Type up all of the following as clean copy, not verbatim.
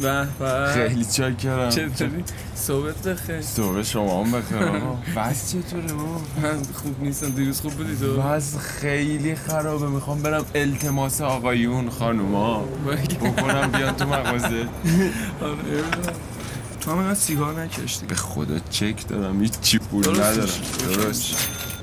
به به خیلی چاکرم. چطوری؟ صحبت بخیر. صبح شما هم بخیر آقا. وضع چطوره بابا؟ من خوب نیستم. دیروز خوب بودی تو؟ وضع خیلی خرابه. میخوام برم التماس آقایون خانوما بکنم بیان تو مغازه. آره تو هم اینقدر سیگار نکشتی. به خدا چک دارم هیچی پول ندارم. درست.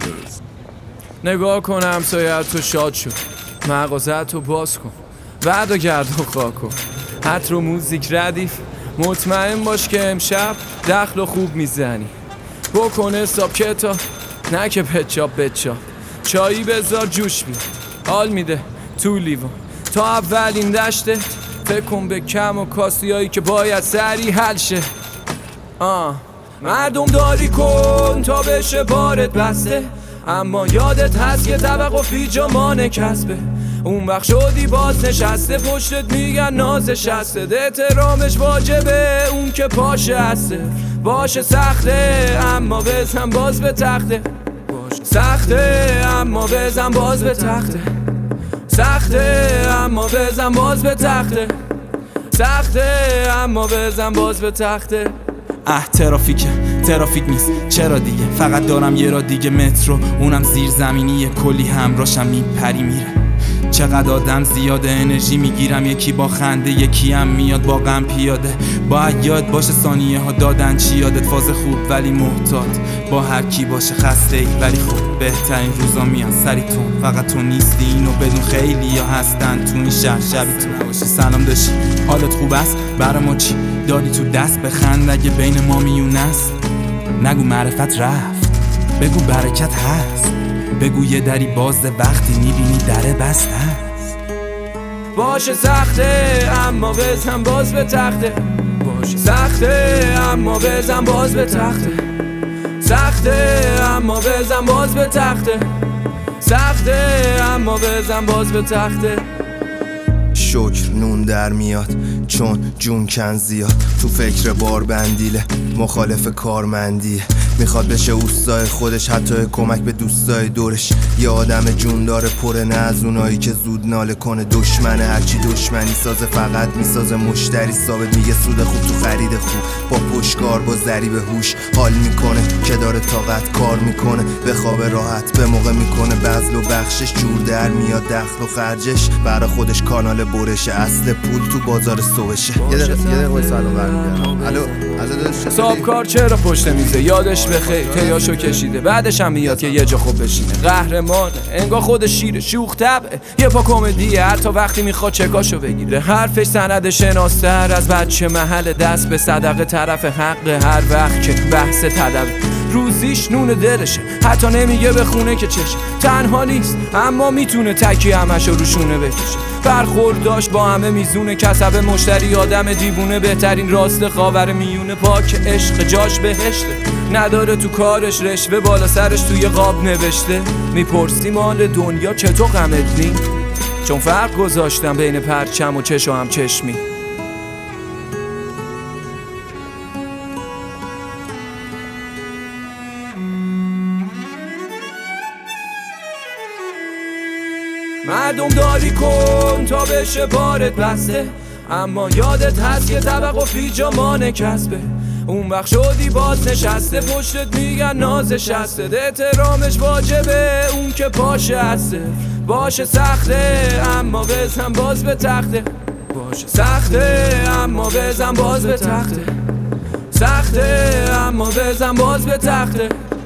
نگاه کن همسایه تو شاد شد، مغازه تو باز کن، وعده گرد و خواه کن، حتی رو موزیک ردیف. مطمئن باش که امشب دخل و خوب میزنی. بکن حساب کتاب نه که پچاپ چایی بذار جوش بید، حال میده تو لیوان تا اولین دشته. فکر کن به کم و کاسی هایی که باید سریع حل شه. مردم داری کن تا بشه بارت بسته، اما یادت هست که توقفی جامان کسبه. اون وقت شدی باز نشسته، پشتت میگن نازش هسته. احترامش واجبه اون که پاشه هسته. باشه سخته اما بزن باز به تخته. سخته اما بزن باز به تخته. سخته اما بزن باز به تخته. سخته اما بزن باز به تخته. ترافیک نیست چرا دیگه، فقط دارم یه را دیگه مترو، اونم زیر زمینیه، کلی همراشم میپری میره. چقدر آدم زیاده انرژی میگیرم، یکی با خنده یکی هم میاد با غم پیاده. باید یاد باشه ثانیه ها دادن چی یادت، فاز خوب ولی محتاط با هر کی باشه، خسته ای ولی خوب بهترین روزا میان سریتون. فقط تو نیستی اینو بدون، خیلی ها هستن تو این شهر شبی تو نباشی. سلام داشتی حالت خوب است؟ برای ما چی داری تو دست؟ بخند اگه بین ما میون است. نگو معرفت رفت، بگو برکت هست. بگو یه دری بازه وقتی میبینی دره بسته است. باشه سخته اما بزن باز به تخته. باشه سخته اما بزن باز به تخته. سخته اما بزن باز به تخته. سخته اما بزن باز به تخته. شکر نون در میاد چون جون کن زیاد. تو فکر بار بندیله مخالف کارمندیه. میخواد بشه اوستای خودش، حتی کمک به دوستای دورش. یه آدم جون داره پره، نه از اونایی که زود ناله کنه. دشمنه هرچی دشمنی سازه فقط میسازه مشتری ثابت. میگه سود خوب تو خرید خوب، با پشتکار با ضریب هوش حال میکنه که داره طاقت کار میکنه. به خواب راحت به موقع میکنه بذل و بخشش، جور در میاد دخل و خرجش. برای خودش کانال برشه، اصل پول تو بازار صبحشه. یه دقیقه وایس الان برمیگردم. الو حساب کار چرا پشت میزه، یادش بخیر تیاشو کشیده، بعدش هم میاد که یه جا خوب بشینه. قهرمانه انگار خودش شیره، شوخ طبعه، یه پا کمدیه، حتی وقتی میخواد چکاشو بگیره. حرفش سند شناستر از بچه محل، دست به صدقه طرف حق هر وقت که بحث تدبه. روزیش نون دلشه، حتی نمیگه به خونه که چشه. تنها نیست اما میتونه تکی همشو روشونه بکشه. برخورد داشت با همه میزونه، کسب مشتری آدم دیوونه. بهترین راست خاور میونه، پاک عشق جاش بهشته. نداره تو کارش رشوه، بالا سرش توی قاب نوشته. میپرسی مال دنیا چطور غمت نی؟ چون فرق گذاشتم بین پرچم و چش و هم چشمی. مردم داری کن تا بشه بارت بسته، اما یادت هست که توقفی جامان کسبه. اون وقت شدی باز نشسته، پشتت میگن نازش هسته. احترامش واجبه اون که پاشه هسته. باشه سخته اما بزن باز به تخته. باشه سخته اما بزن باز به تخته. سخته اما بزن باز به تخته.